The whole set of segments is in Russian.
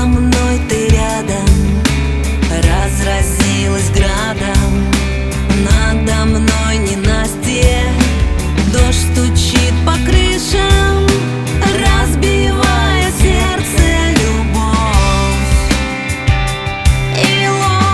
мной ты рядом, разразилась градом. Надо мной ненастье, дождь стучит по крышам, разбивая сердце любовь и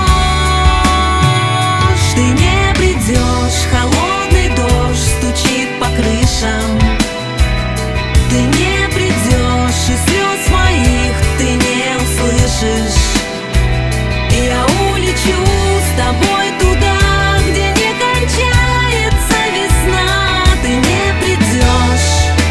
ложь. Ты не придешь, холодный дождь стучит по крышам. Ты не придешь, и слез моих ты не услышишь. Я улечу с тобой туда, где не кончается весна. Ты не придешь.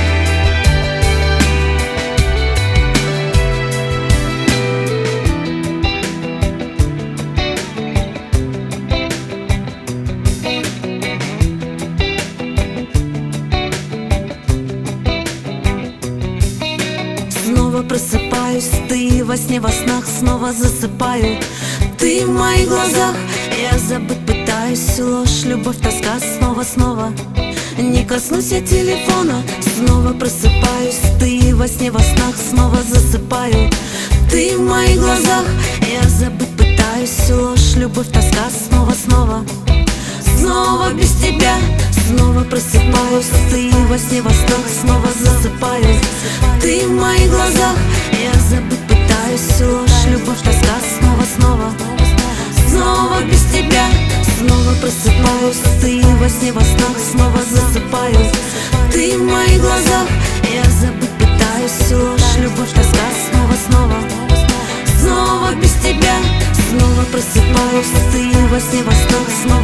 Снова просыпаюсь, ты во сне, во снах, снова засыпаю. Ты в моих глазах, я забыть пытаюсь. Ложь, любовь, тоска, снова. Не коснусь я телефона, снова просыпаюсь. Ты во сне, во снах, снова засыпаю. Ты в моих глазах, я забыть пытаюсь. Ложь, любовь, тоска, снова. Снова без тебя, снова просыпаюсь. Ты во сне, во снах, снова засыпаю. Ты в моих глазах, я забыть пытаюсь. Ложь, любовь, тоска, снова. Снова без тебя, снова просыпаюсь. Ты во сне, во снах, снова засыпаю. Ты в моих глазах, я забыть пытаюсь. Ложь, любовь, тоска, снова. Снова без тебя, снова просыпаюсь. Ты во сне, во снах, снова